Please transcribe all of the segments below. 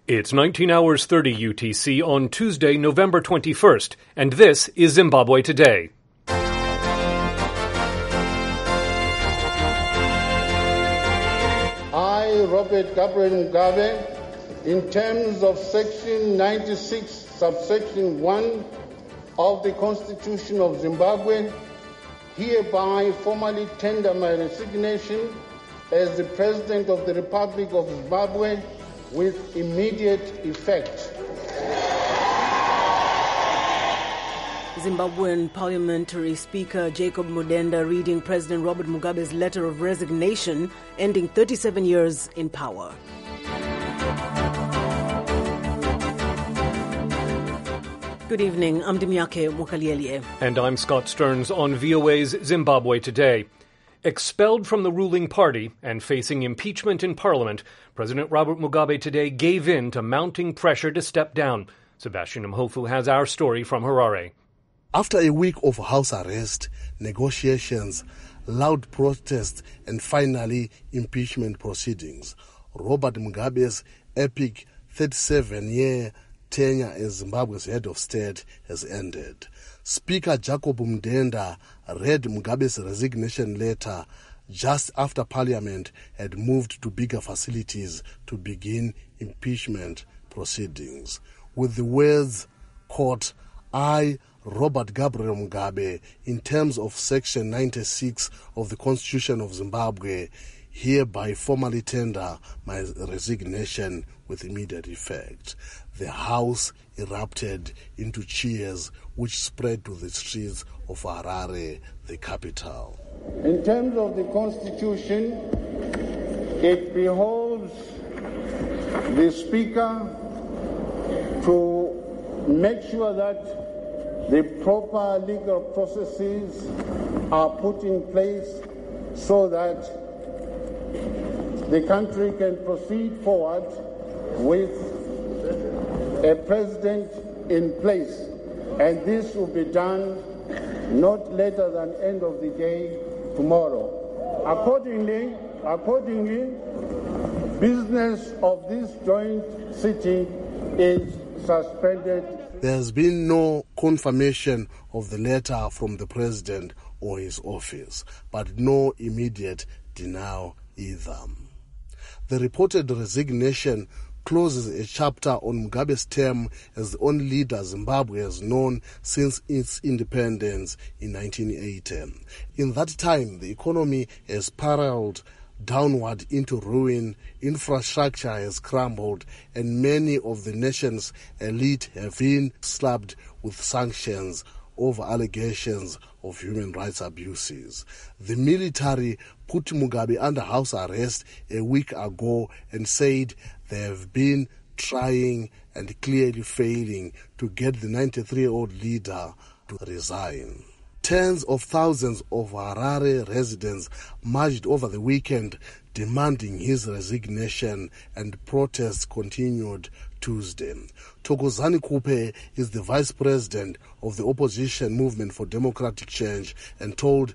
It's 19 hours 30 UTC on Tuesday, November 21st, and this is Zimbabwe Today. I, Robert Gabriel Mugabe, in terms of Section 96, subsection 1 of the Constitution of Zimbabwe, hereby formally tender my resignation as the President of the Republic of Zimbabwe with immediate effect. Zimbabwean Parliamentary Speaker Jacob Mudenda reading President Robert Mugabe's letter of resignation, ending 37 years in power. Good evening, I'm Dimyake Mukalielye. And I'm Scott Stearns on VOA's Zimbabwe Today. Expelled from the ruling party and facing impeachment in Parliament, President Robert Mugabe today gave in to mounting pressure to step down. Sebastian Mhofu has our story from Harare. After a week of house arrest, negotiations, loud protests, and finally impeachment proceedings, Robert Mugabe's epic 37-year tenure as Zimbabwe's head of state has ended. Speaker Jacob Mudenda read Mugabe's resignation letter just after Parliament had moved to bigger facilities to begin impeachment proceedings. With the words, quote, I, Robert Gabriel Mugabe, in terms of Section 96 of the Constitution of Zimbabwe, hereby formally tender my resignation with immediate effect. The House erupted into cheers which spread to the streets of Harare, the capital. In terms of the Constitution, it behoves the Speaker to make sure that the proper legal processes are put in place so that the country can proceed forward with a president in place. And this will be done not later than end of the day tomorrow. Accordingly, business of this joint sitting is suspended. There has been no confirmation of the letter from the president or his office, but no immediate denial either. The reported resignation closes a chapter on Mugabe's term as the only leader Zimbabwe has known since its independence in 1980. In that time, the economy has spiraled downward into ruin, infrastructure has crumbled, and many of the nation's elite have been slapped with sanctions over allegations of human rights abuses. The military put Mugabe under house arrest a week ago and said they have been trying and clearly failing to get the 93-year-old leader to resign. Tens of thousands of Harare residents marched over the weekend demanding his resignation, and protests continued Tuesday. Thokozani Kupe is the vice president of the opposition Movement for Democratic Change and told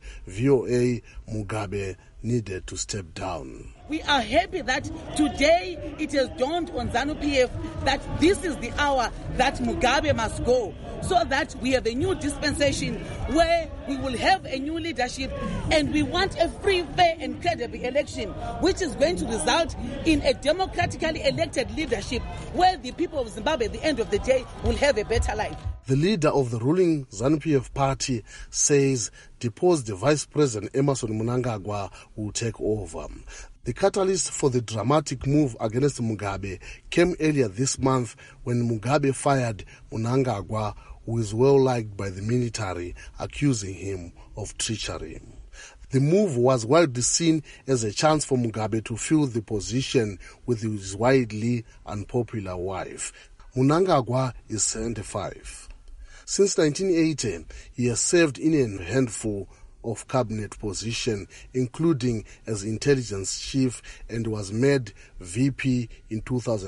VOA Mugabe needed to step down. We are happy that today it has dawned on ZANU-PF that this is the hour that Mugabe must go, so that we have a new dispensation where we will have a new leadership, and we want a free, fair and credible election, which is going to result in a democratically elected leadership where the people of Zimbabwe at the end of the day will have a better life. The leader of the ruling ZANU-PF party says deposed Vice President Emmerson Mnangagwa will take over. The catalyst for the dramatic move against Mugabe came earlier this month when Mugabe fired Mnangagwa, who is well liked by the military, accusing him of treachery. The move was widely seen as a chance for Mugabe to fill the position with his widely unpopular wife. Mnangagwa is 75. Since 1980, he has served in a handful of cabinet positions, including as intelligence chief, and was made VP in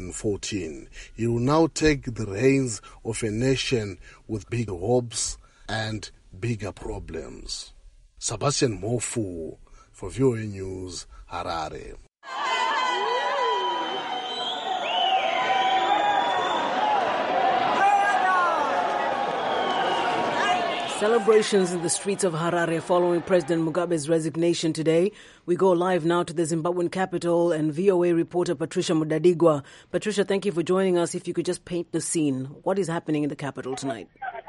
2014. He will now take the reins of a nation with big hopes and bigger problems. Sebastian Mhofu for VOA News, Harare. Celebrations in the streets of Harare following President Mugabe's resignation today. We go live now to the Zimbabwean capital and VOA reporter Patricia Mudadigwa. Patricia, thank you for joining us. If you could just paint the scene. What is happening in the capital tonight?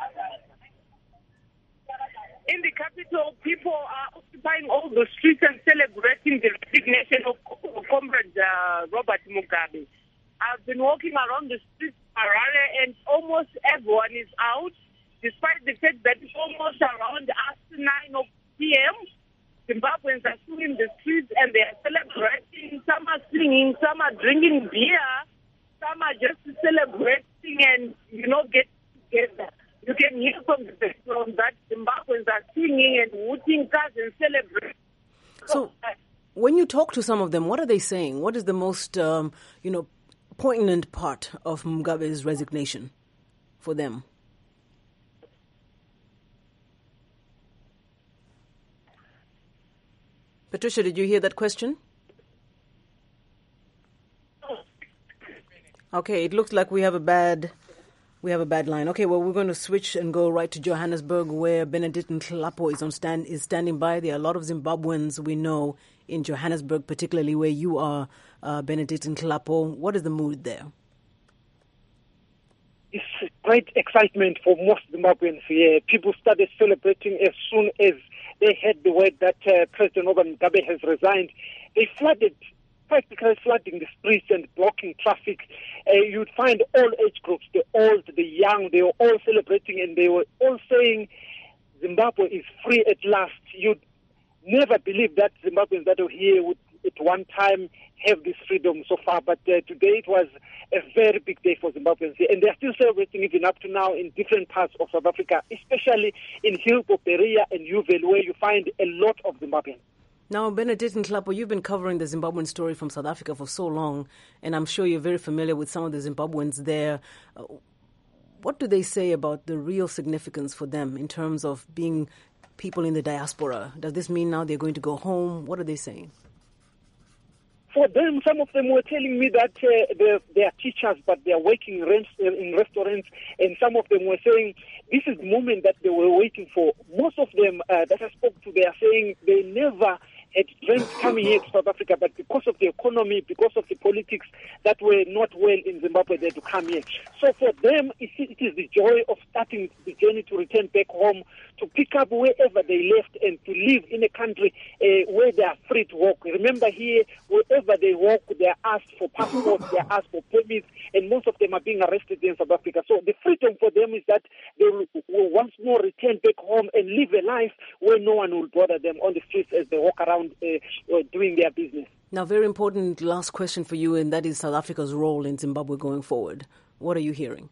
In the capital, people are occupying all the streets and celebrating the resignation of Comrade Robert Mugabe. I've been walking around the streets of Harare and almost everyone is out. Despite the fact that it's almost around after 9 p.m., Zimbabweans are still in the streets and they are celebrating. Some are singing, some are drinking beer, some are just celebrating and, get together. You can hear from the background that Zimbabweans are singing and hooting cars and celebrating. So, when you talk to some of them, what are they saying? What is the most, poignant part of Mugabe's resignation for them? Patricia, did you hear that question? Okay, it looks like we have a bad line. Okay, well, we're going to switch and go right to Johannesburg, where Benedict Nhlapo is standing by. There are a lot of Zimbabweans we know in Johannesburg, particularly where you are, Benedict Nhlapo. What is the mood there? It's great excitement for most Zimbabweans here. People started celebrating as soon as they heard the word that President Robert Mugabe has resigned. They practically flooding the streets and blocking traffic. You'd find all age groups, the old, the young, they were all celebrating and they were all saying Zimbabwe is free at last. You'd never believe that Zimbabweans that were here would at one time have this freedom so far, but today it was a very big day for Zimbabweans, and they're still celebrating even up to now in different parts of South Africa, especially in Hillbrook area and Uval, where you find a lot of Zimbabweans. Now, Benedict Nhlapo, you've been covering the Zimbabwean story from South Africa for so long, and I'm sure you're very familiar with some of the Zimbabweans there. What do they say about the real significance for them in terms of being people in the diaspora? Does this mean now they're going to go home? What are they saying? For them, some of them were telling me that they are teachers, but they are working in restaurants, and some of them were saying this is the moment that they were waiting for. Most of them that I spoke to, they are saying they never had dreams coming here to South Africa, but because of the economy, because of the politics that were not well in Zimbabwe, they had to come here. So for them, it is the joy of starting the journey to return back home, to pick up wherever they left and to live in a country where they are free to walk. Remember here, wherever they walk, they are asked for passports, they are asked for permits, and most of them are being arrested in South Africa. So the freedom for them is that they will once more return back home and live a life where no one will bother them on the streets as they walk around doing their business. Now, very important last question for you, and that is South Africa's role in Zimbabwe going forward. What are you hearing?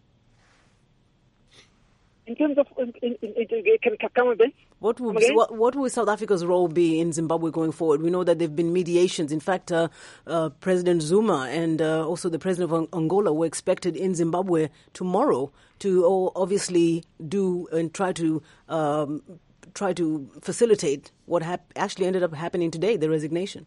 In terms of, can come again? What will South Africa's role be in Zimbabwe going forward? We know that there have been mediations. In fact, President Zuma and also the president of Angola were expected in Zimbabwe tomorrow to obviously do and try to facilitate what actually ended up happening today, the resignation.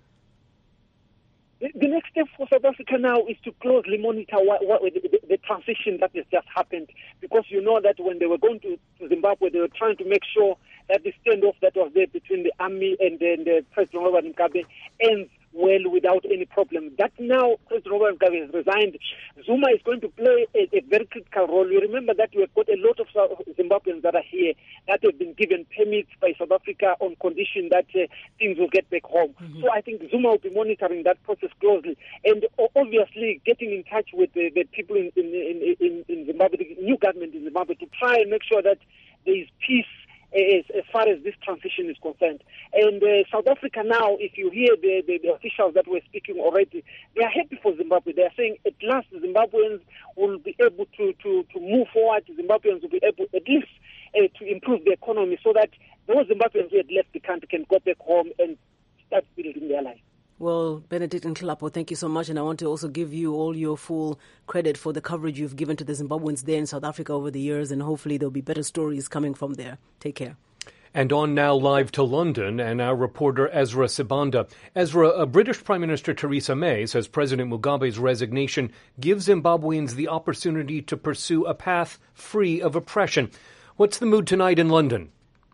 The next step for South Africa now is to closely monitor the transition that has just happened, because you know that when they were going to Zimbabwe, they were trying to make sure that the standoff that was there between the army and the President Robert Mugabe ends well without any problem. That now President Robert Mugabe has resigned, Zuma is going to play a very critical role. You remember that we have got a lot of Zimbabweans that are here that have been given permits by South Africa on condition that things will get back home. Mm-hmm. So I think Zuma will be monitoring that process closely, and obviously getting in touch with the people in Zimbabwe, the new government in Zimbabwe, to try and make sure that there is peace as far as this transition is concerned. And South Africa now, if you hear the officials that were speaking already, they are happy for Zimbabwe. They are saying at last the Zimbabweans will be able to move forward. Zimbabweans will be able at least to improve the economy so that those Zimbabweans who had left the country can go back home and start building their life. Well, Benedict Nhlapo, thank you so much. And I want to also give you all your full credit for the coverage you've given to the Zimbabweans there in South Africa over the years. And hopefully there'll be better stories coming from there. Take care. And on now live to London, and our reporter Ezra Sibanda. Ezra, British Prime Minister Theresa May says President Mugabe's resignation gives Zimbabweans the opportunity to pursue a path free of oppression. What's the mood tonight in London?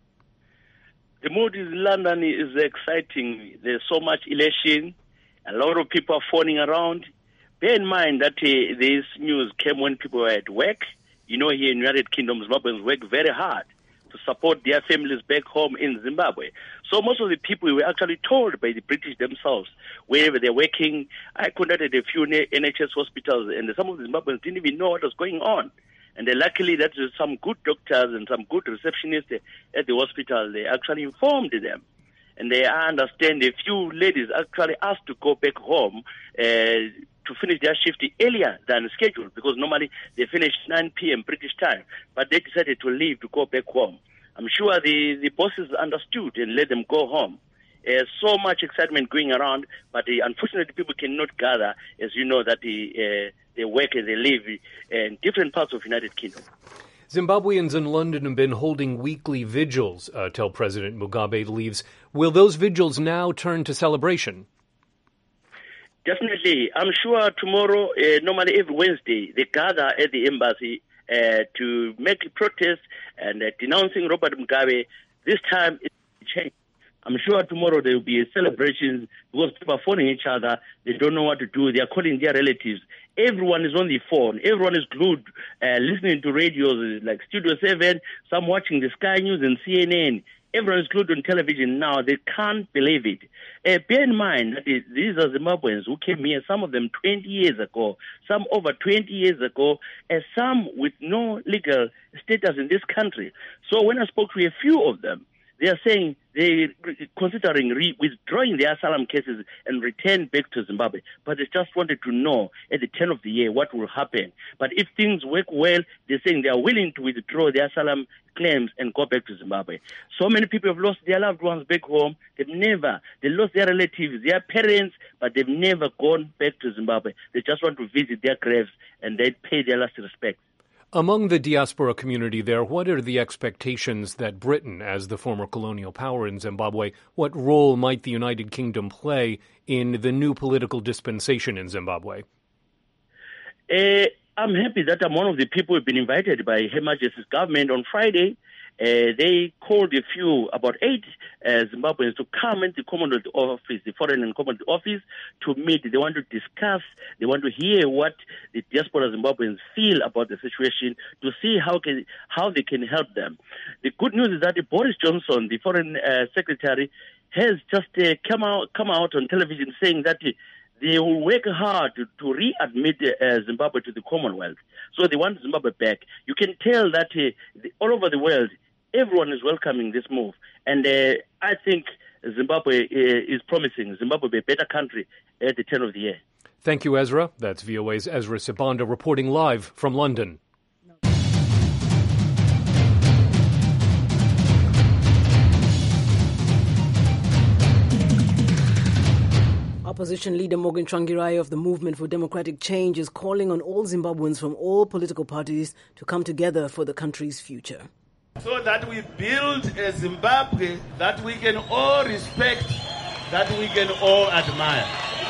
The mood in London is exciting. There's so much elation. A lot of people are phoning around. Bear in mind that this news came when people were at work. You know, here in the United Kingdom, Zimbabweans work very hard to support their families back home in Zimbabwe. So most of the people were actually told by the British themselves wherever they're working. I contacted a few NHS hospitals, and some of the Zimbabweans didn't even know what was going on. And luckily, that some good doctors and some good receptionists at the hospital, they actually informed them. And I understand a few ladies actually asked to go back home to finish their shift earlier than scheduled, because normally they finish 9 p.m. British time, but they decided to leave to go back home. I'm sure the bosses understood and let them go home. So much excitement going around, but unfortunately people cannot gather, as you know, that they work and they live in different parts of the United Kingdom. Zimbabweans in London have been holding weekly vigils till President Mugabe leaves. Will those vigils now turn to celebration? Definitely. I'm sure tomorrow, normally every Wednesday, they gather at the embassy to make a protest and denouncing Robert Mugabe. This time it's changed. I'm sure tomorrow there will be a celebration because people are phoning each other. They don't know what to do. They are calling their relatives. Everyone is on the phone. Everyone is glued, listening to radios like Studio 7, some watching the Sky News and CNN. Everyone is glued on television now. They can't believe it. Bear in mind that these are Zimbabweans who came here, some of them 20 years ago, some over 20 years ago, and some with no legal status in this country. So when I spoke to a few of them, they are saying they're considering withdrawing their asylum cases and return back to Zimbabwe. But they just wanted to know at the turn of the year what will happen. But if things work well, they're saying they are willing to withdraw their asylum claims and go back to Zimbabwe. So many people have lost their loved ones back home. They lost their relatives, their parents, but they've never gone back to Zimbabwe. They just want to visit their graves and they pay their last respects. Among the diaspora community there, what are the expectations that Britain, as the former colonial power in Zimbabwe, what role might the United Kingdom play in the new political dispensation in Zimbabwe? I'm happy that I'm one of the people who've been invited by Her Majesty's government on Friday. They called a few, about 8 Zimbabweans to come into the Commonwealth Office, the Foreign and Commonwealth Office, to meet. They want to discuss, they want to hear what the diaspora Zimbabweans feel about the situation, to see how they can help them. The good news is that Boris Johnson, the Foreign Secretary, has just come out on television saying that they will work hard to readmit Zimbabwe to the Commonwealth. So they want Zimbabwe back. You can tell that all over the world, everyone is welcoming this move. And I think Zimbabwe is promising. Zimbabwe will be a better country at the turn of the year. Thank you, Ezra. That's VOA's Ezra Sibanda reporting live from London. Opposition leader Morgan Tsvangirai of the Movement for Democratic Change is calling on all Zimbabweans from all political parties to come together for the country's future. So that we build a Zimbabwe that we can all respect, that we can all admire.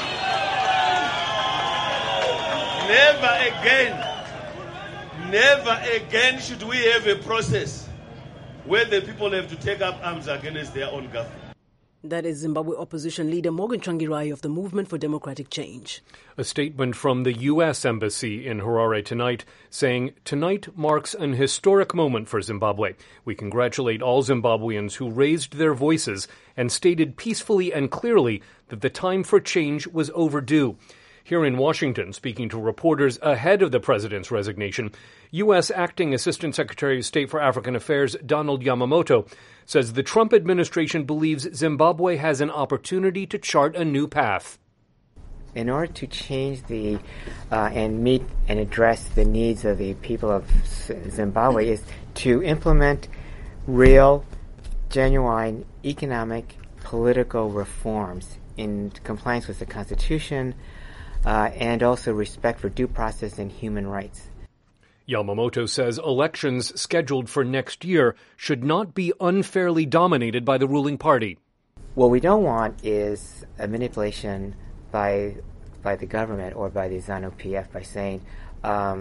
Never again should we have a process where the people have to take up arms against their own government. That is Zimbabwe opposition leader Morgan Tsvangirai of the Movement for Democratic Change. A statement from the U.S. Embassy in Harare tonight saying, "Tonight marks an historic moment for Zimbabwe. We congratulate all Zimbabweans who raised their voices and stated peacefully and clearly that the time for change was overdue." Here in Washington, speaking to reporters ahead of the president's resignation, U.S. Acting Assistant Secretary of State for African Affairs Donald Yamamoto says the Trump administration believes Zimbabwe has an opportunity to chart a new path. In order to change and meet and address the needs of the people of Zimbabwe is to implement real, genuine economic, political reforms in compliance with the Constitution, and also respect for due process and human rights. Yamamoto says elections scheduled for next year should not be unfairly dominated by the ruling party. What we don't want is a manipulation by the government or by the ZANU-PF by saying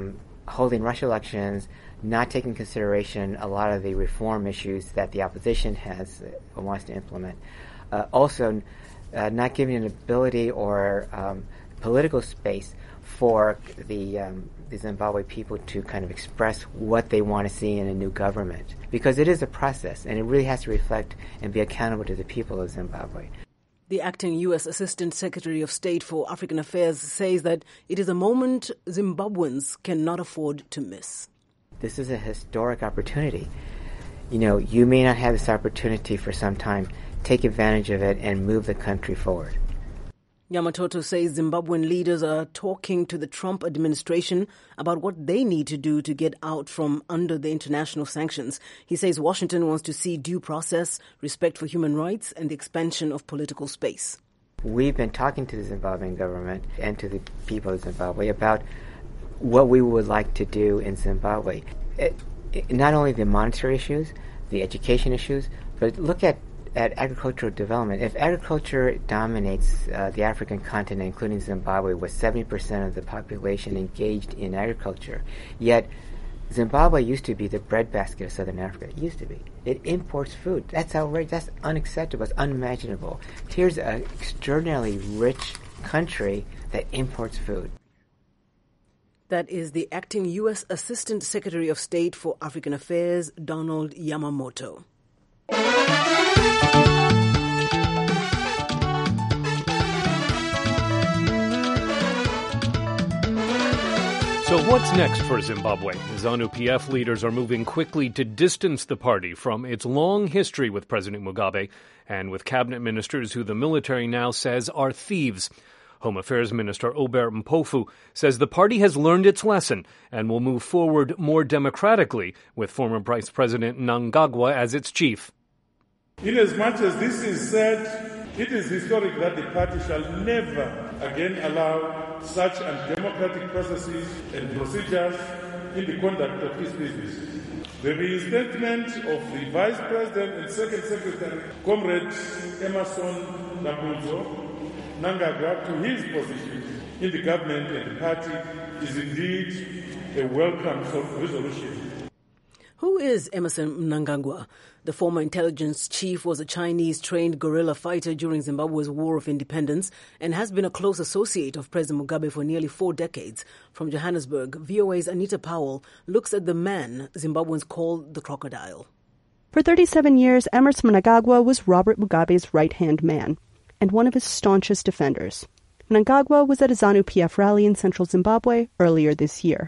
holding rush elections, not taking into consideration a lot of the reform issues that the opposition wants to implement. Also, not giving an ability or political space for the Zimbabwe people to kind of express what they want to see in a new government. Because it is a process, and it really has to reflect and be accountable to the people of Zimbabwe. The acting U.S. Assistant Secretary of State for African Affairs says that it is a moment Zimbabweans cannot afford to miss. This is a historic opportunity. You may not have this opportunity for some time. Take advantage of it and move the country forward. Yamatoto says Zimbabwean leaders are talking to the Trump administration about what they need to do to get out from under the international sanctions. He says Washington wants to see due process, respect for human rights, and the expansion of political space. We've been talking to the Zimbabwean government and to the people of Zimbabwe about what we would like to do in Zimbabwe. Not only the monetary issues, the education issues, but look at agricultural development. If agriculture dominates the African continent, including Zimbabwe, with 70% of the population engaged in agriculture, yet Zimbabwe used to be the breadbasket of Southern Africa. It used to be. It imports food. That's outrageous. That's unacceptable. It's unimaginable. Here's an extraordinarily rich country that imports food. That is the acting U.S. Assistant Secretary of State for African Affairs, Donald Yamamoto. So what's next for Zimbabwe? ZANU-PF leaders are moving quickly to distance the party from its long history with President Mugabe and with cabinet ministers who the military now says are thieves. Home Affairs Minister Obert Mpofu says the party has learned its lesson and will move forward more democratically with former Vice President Mnangagwa as its chief. Inasmuch as this is said, it is historic that the party shall never again allow such undemocratic processes and procedures in the conduct of its business. The reinstatement of the Vice President and Second Secretary, Comrade Emerson Mnangagwa, to his position in the government and the party is indeed a welcome resolution. Who is Emerson Mnangagwa? The former intelligence chief was a Chinese-trained guerrilla fighter during Zimbabwe's War of Independence and has been a close associate of President Mugabe for nearly 4 decades. From Johannesburg, VOA's Anita Powell looks at the man Zimbabweans call the crocodile. For 37 years, Emerson Mnangagwa was Robert Mugabe's right-hand man and one of his staunchest defenders. Mnangagwa was at a ZANU-PF rally in central Zimbabwe earlier this year.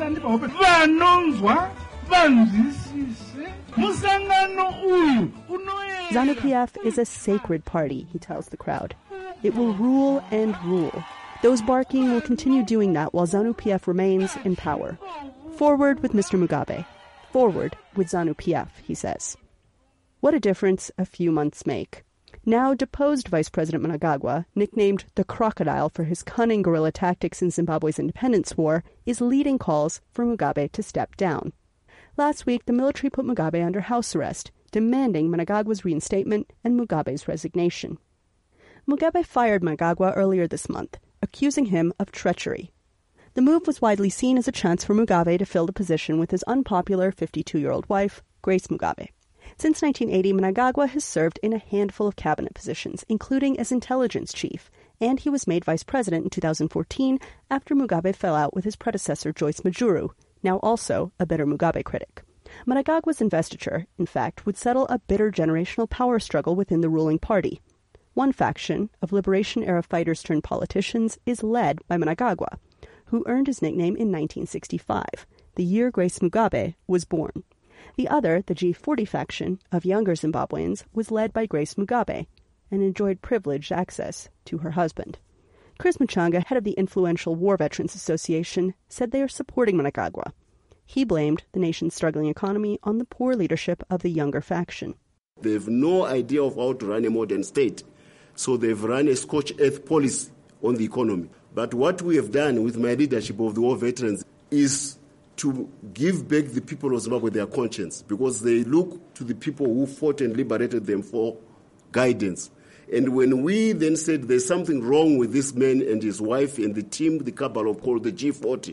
ZANU-PF is a sacred party, he tells the crowd. It will rule and rule. Those barking will continue doing that while ZANU-PF remains in power. Forward with Mr. Mugabe. Forward with ZANU-PF, he says. What a difference a few months make. Now deposed Vice President Mnangagwa, nicknamed the Crocodile for his cunning guerrilla tactics in Zimbabwe's independence war, is leading calls for Mugabe to step down. Last week, the military put Mugabe under house arrest, demanding Mnangagwa's reinstatement and Mugabe's resignation. Mugabe fired Mnangagwa earlier this month, accusing him of treachery. The move was widely seen as a chance for Mugabe to fill the position with his unpopular 52-year-old wife, Grace Mugabe. Since 1980, Mnangagwa has served in a handful of cabinet positions, including as intelligence chief, and he was made vice president in 2014 after Mugabe fell out with his predecessor Joyce Majuru, now also a bitter Mugabe critic. Mnangagwa's investiture, in fact, would settle a bitter generational power struggle within the ruling party. One faction of liberation-era fighters turned politicians is led by Mnangagwa, who earned his nickname in 1965, the year Grace Mugabe was born. The other, the G40 faction of younger Zimbabweans, was led by Grace Mugabe and enjoyed privileged access to her husband. Chris Muchanga, head of the influential War Veterans Association, said they are supporting Mnangagwa. He blamed the nation's struggling economy on the poor leadership of the younger faction. They have no idea of how to run a modern state, so they've run a scorched earth policy on the economy. But what we have done with my leadership of the war veterans is to give back the people of Zimbabwe their conscience, because they look to the people who fought and liberated them for guidance. And when we then said there's something wrong with this man and his wife and the team, the cabal called the G40.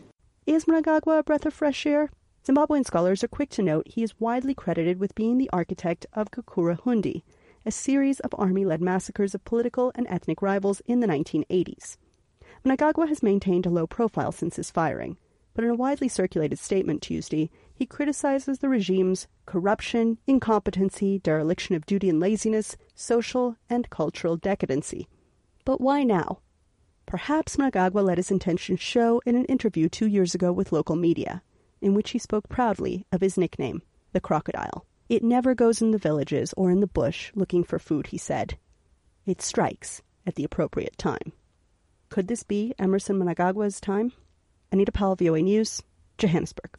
Is Mnangagwa a breath of fresh air? Zimbabwean scholars are quick to note he is widely credited with being the architect of Kukurahundi, a series of army-led massacres of political and ethnic rivals in the 1980s. Mnangagwa has maintained a low profile since his firing, but in a widely circulated statement Tuesday, he criticizes the regime's corruption, incompetency, dereliction of duty and laziness, social and cultural decadency. But why now? Perhaps Mnangagwa let his intentions show in an interview 2 years ago with local media, in which he spoke proudly of his nickname, the crocodile. It never goes in the villages or in the bush looking for food, he said. It strikes at the appropriate time. Could this be Emmerson Mnangagwa's time? Anita Powell, VOA News, Johannesburg.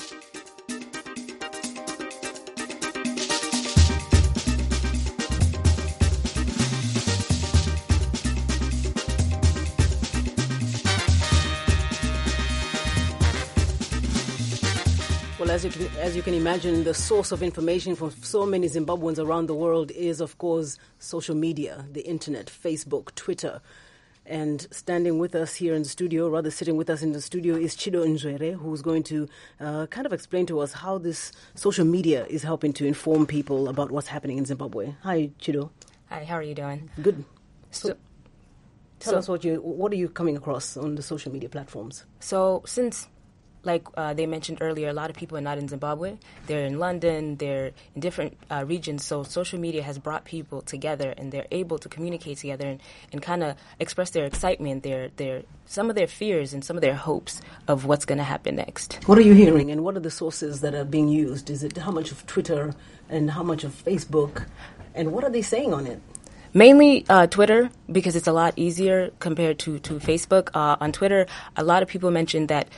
Well, as you can imagine, the source of information for so many Zimbabweans around the world is, of course, social media, the internet, Facebook, Twitter. And standing with us here in the studio, rather sitting with us in the studio, is Chido Njwere, who's going to kind of explain to us how this social media is helping to inform people about what's happening in Zimbabwe. Hi, Chido. Hi, how are you doing? Good. So tell us what are you coming across on the social media platforms? So since, like they mentioned earlier, a lot of people are not in Zimbabwe. They're in London. They're in different regions. So social media has brought people together, and they're able to communicate together and kind of express their excitement, their some of their fears and some of their hopes of what's going to happen next. What are you hearing, and what are the sources that are being used? Is it how much of Twitter and how much of Facebook, and what are they saying on it? Mainly Twitter, because it's a lot easier compared to Facebook. On Twitter, a lot of people mentioned that,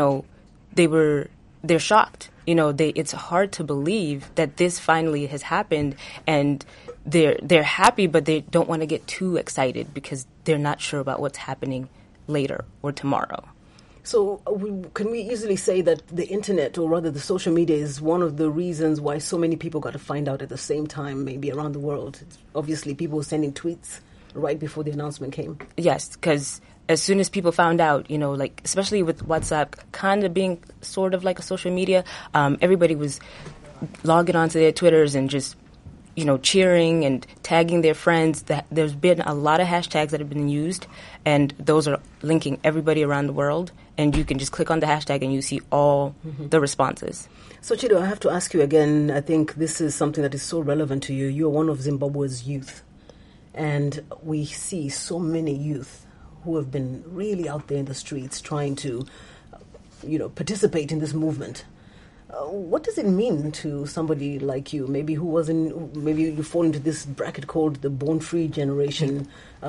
they're shocked. It's hard to believe that this finally has happened, and they're happy, but they don't want to get too excited because they're not sure about what's happening later or tomorrow. So can we easily say that the internet, or rather the social media, is one of the reasons why so many people got to find out at the same time, maybe around the world? Obviously, people were sending tweets right before the announcement came. Yes, because as soon as people found out, especially with WhatsApp kind of being sort of like a social media, everybody was logging onto their Twitters and just, cheering and tagging their friends. There's been a lot of hashtags that have been used, and those are linking everybody around the world. And you can just click on the hashtag and you see all the responses. So, Chido, I have to ask you again, I think this is something that is so relevant to you. You're one of Zimbabwe's youth, and we see so many youth who have been really out there in the streets trying to, participate in this movement. What does it mean to somebody like you, maybe maybe you fall into this bracket called the born-free generation?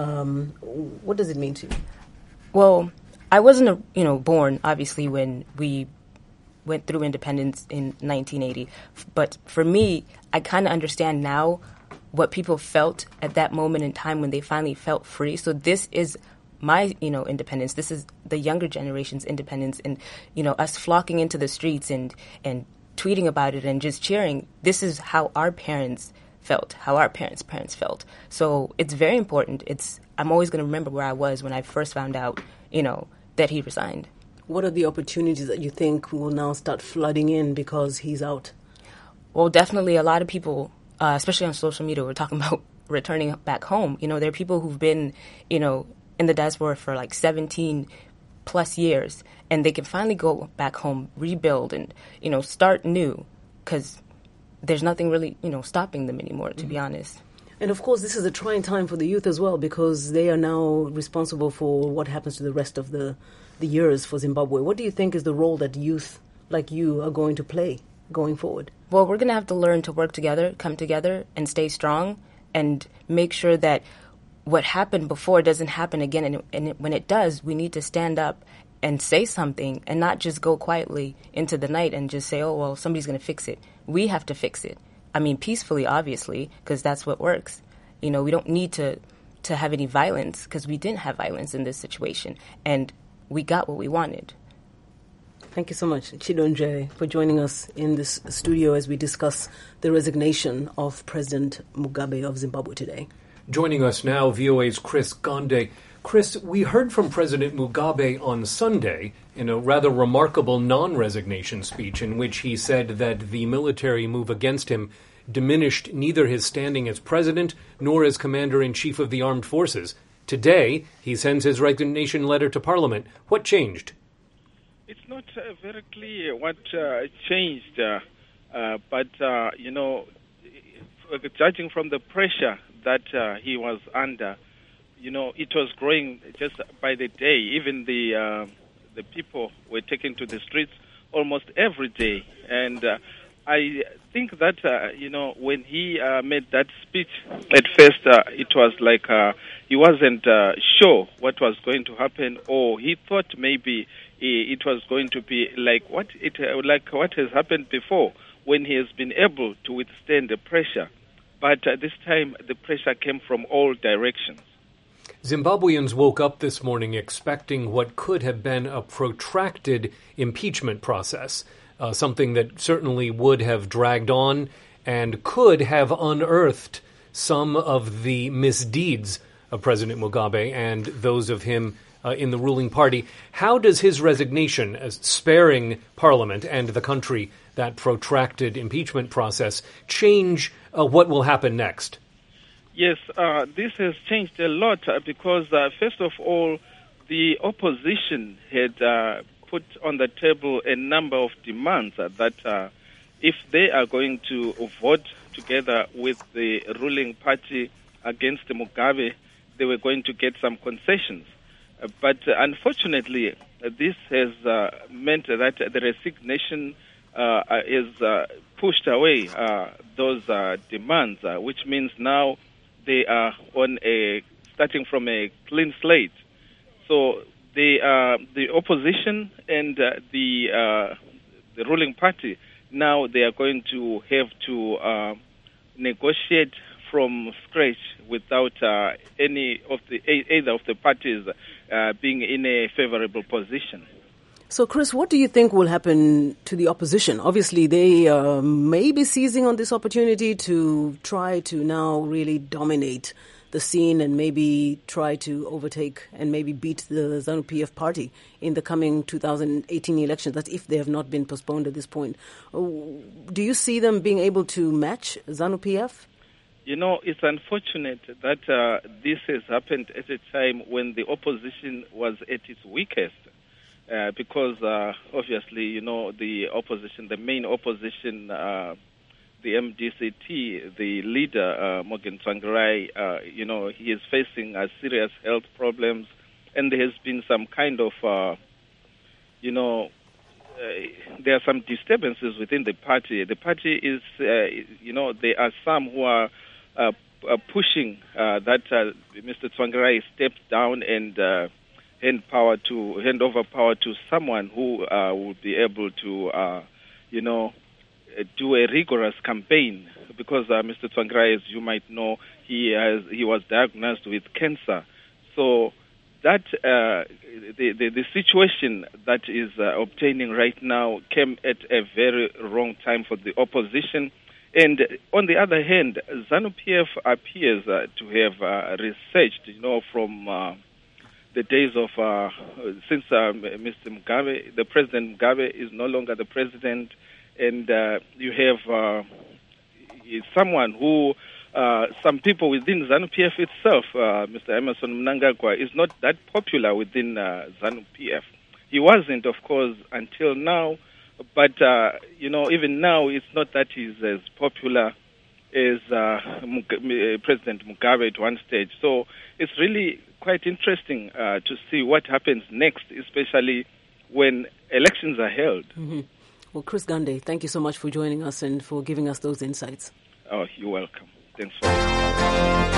What does it mean to you? Well, I wasn't, born, obviously, when we went through independence in 1980. But for me, I kind of understand now what people felt at that moment in time when they finally felt free. So this is my, independence. This is the younger generation's independence, and, us flocking into the streets and tweeting about it and just cheering. This is how our parents felt, how our parents' felt. So it's very important. I'm always going to remember where I was when I first found out, that he resigned. What are the opportunities that you think will now start flooding in because he's out? Well, definitely a lot of people, especially on social media, we're talking about returning back home. There are people who've been, in the diaspora for like 17 plus years, and they can finally go back home, rebuild, and, start new, because there's nothing really, stopping them anymore, to be honest. And of course, this is a trying time for the youth as well, because they are now responsible for what happens to the rest of the years for Zimbabwe. What do you think is the role that youth like you are going to play going forward? Well, we're going to have to learn to work together, come together, and stay strong, and make sure that what happened before doesn't happen again. And when it does, we need to stand up and say something, and not just go quietly into the night and just say, oh, well, somebody's going to fix it. We have to fix it. I mean, peacefully, obviously, because that's what works. We don't need to have any violence, because we didn't have violence in this situation, and we got what we wanted. Thank you so much, Chido Njwere, for joining us in this studio as we discuss the resignation of President Mugabe of Zimbabwe today. Joining us now, VOA's Chris Gonde. Chris, we heard from President Mugabe on Sunday in a rather remarkable non-resignation speech in which he said that the military move against him diminished neither his standing as president nor as commander-in-chief of the armed forces. Today, he sends his resignation letter to Parliament. What changed? It's not very clear what changed, but, judging from the pressure that he was under, it was growing just by the day. Even the people were taken to the streets almost every day. And I think that, when he made that speech, at first it was like he wasn't sure what was going to happen, or he thought maybe it was going to be like what has happened before, when he has been able to withstand the pressure. But this time, the pressure came from all directions. Zimbabweans woke up this morning expecting what could have been a protracted impeachment process, something that certainly would have dragged on and could have unearthed some of the misdeeds of President Mugabe and those of him in the ruling party. How does his resignation, as sparing Parliament and the country that protracted impeachment process, change what will happen next? Yes, this has changed a lot because, first of all, the opposition had put on the table a number of demands that if they are going to vote together with the ruling party against Mugabe, they were going to get some concessions. But unfortunately, this has meant that the resignation is pushed away those demands, which means now they are starting from a clean slate. So the opposition and the ruling party, now they are going to have to negotiate from scratch without either of the parties being in a favorable position. So, Chris, what do you think will happen to the opposition? Obviously, they may be seizing on this opportunity to try to now really dominate the scene and maybe try to overtake and maybe beat the ZANU-PF party in the coming 2018 elections. That's if they have not been postponed at this point. Do you see them being able to match ZANU-PF? It's unfortunate that this has happened at a time when the opposition was at its weakest. Because obviously, the opposition, the main opposition, the MDC-T, the leader, Morgan Tsvangirai, he is facing serious health problems, and there has been some kind of, there are some disturbances within the party. The party is, there are some who are pushing that Mr. Tsvangirai stepped down and hand over power to someone who will be able to, do a rigorous campaign. Because Mr. Tsvangirai, as you might know, he was diagnosed with cancer. So that the situation that is obtaining right now came at a very wrong time for the opposition. And on the other hand, ZANU-PF appears to have researched, from the days of since Mr. Mugabe, the President Mugabe is no longer the president, and you have someone who, some people within ZANU-PF itself, Mr. Emmerson Mnangagwa, is not that popular within ZANU-PF. He wasn't, of course, until now, but even now it's not that he's as popular as President Mugabe at one stage. So it's really quite interesting to see what happens next, especially when elections are held. Mm-hmm. Well, Chris Gande, thank you so much for joining us and for giving us those insights. Oh, you're welcome. Thanks for listening.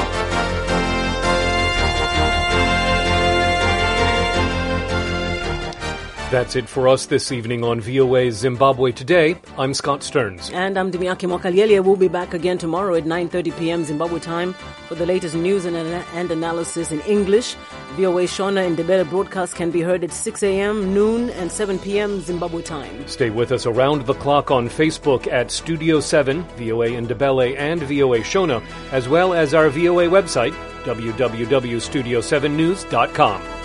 That's it for us this evening on VOA Zimbabwe Today. I'm Scott Stearns. And I'm Dimiaki Mwakaliele. We'll be back again tomorrow at 9:30 p.m. Zimbabwe time for the latest news and analysis in English. VOA Shona and Ndebele broadcast can be heard at 6 a.m., noon, and 7 p.m. Zimbabwe time. Stay with us around the clock on Facebook at Studio 7, VOA Ndebele and VOA Shona, as well as our VOA website, www.studio7news.com.